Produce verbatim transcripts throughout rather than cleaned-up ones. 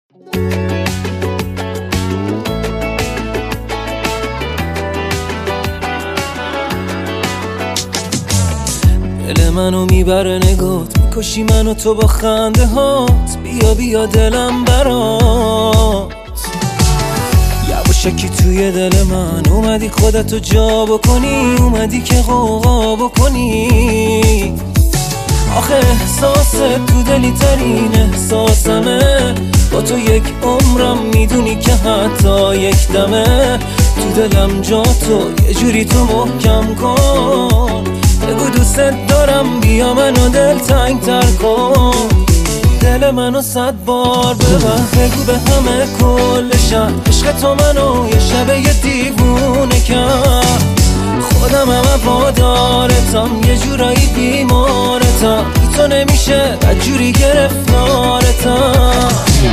دل منو میبره نگات، میکشی منو تو با خنده هات. بیا بیا دلم برات، یواشکی توی دل من اومدی خودتو جا بکنی، اومدی که غوغا بکنی. آخه احساست تو دلی ترین احساسمه، با تو یک عمرم میدونی که حتی یک دمه. تو دلم جا تو یه جوری تو محکم کن، بگو دوست دارم بیا منو دل تنگ تر کن. دل منو صد بار ببر، بگو به همه کل شهر عشق تو منو یه شب یه دیوونه کرد. خودم هم وادارتم، یه جورایی بیمارتم، بی تو نمیشه بدجوری گرفتارتم.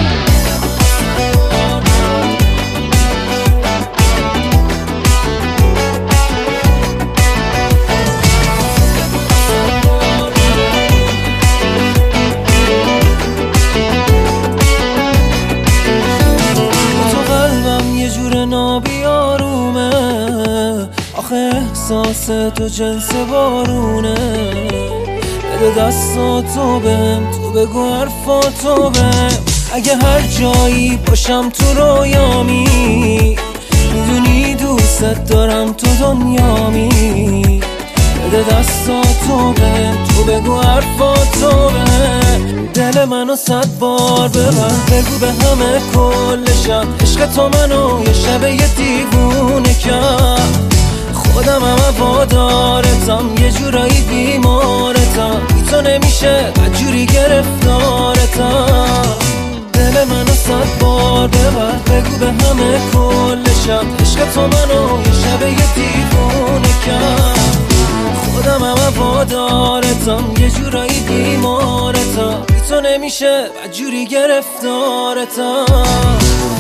نابیارومه آخه احساس تو جنس بارونه. بده دستاتو بهم، تو بگو حرفاتو بهم. اگه هر جایی باشم تو رویامی، میدونی دوست دارم تو دنیامی. بده دستاتو بهم، تو بگو حرفاتو بهم. دل منو صد بار ببر، بگو به همه کل شهر عشق تو منو یه شب یه دیوونه کرد. خودم هم وادارتم، یه جورایی بیمارتم، بی تو نمیشه بدجوری گرفتارتم. دل منو صد بار ببر، بگو به همه کل شهر عشق تو منو یه شب یه دیوونه کرد. خودم هم وادارتم، یه جورایی بیمارتم، بی تو نمیشه بدجوری گرفتارتم.